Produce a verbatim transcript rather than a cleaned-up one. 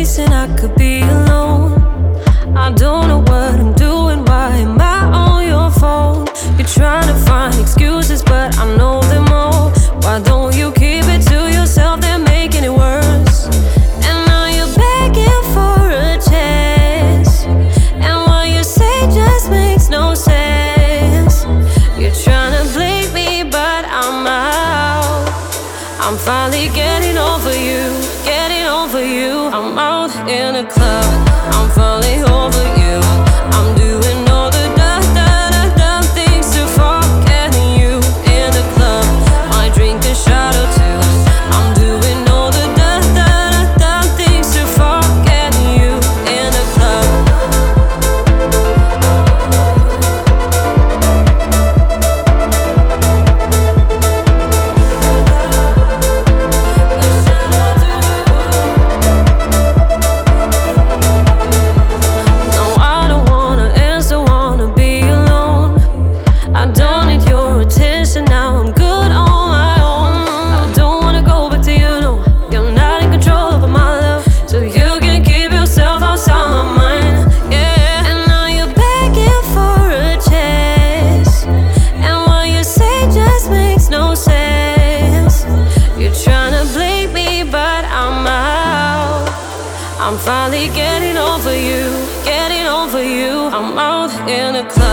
wishing I could be alone. I don't know what I'm doing, why am I on your phone? You're trying to find excuses, but I know them all. Why don't you keep it to yourself, they're making it worse. And now you're begging for a chance, and what you say just makes no sense. You're trying to blame me, but I'm out. I'm finally getting over you, getting over you. I'm out in a club, I'm finally over you. I'm doing all the da da da da things to forget you in the club. Might drink a shot or two. I'm doing all the da da da da things to forget you in the club. I'm finally getting over you, getting over you. I'm out in a club.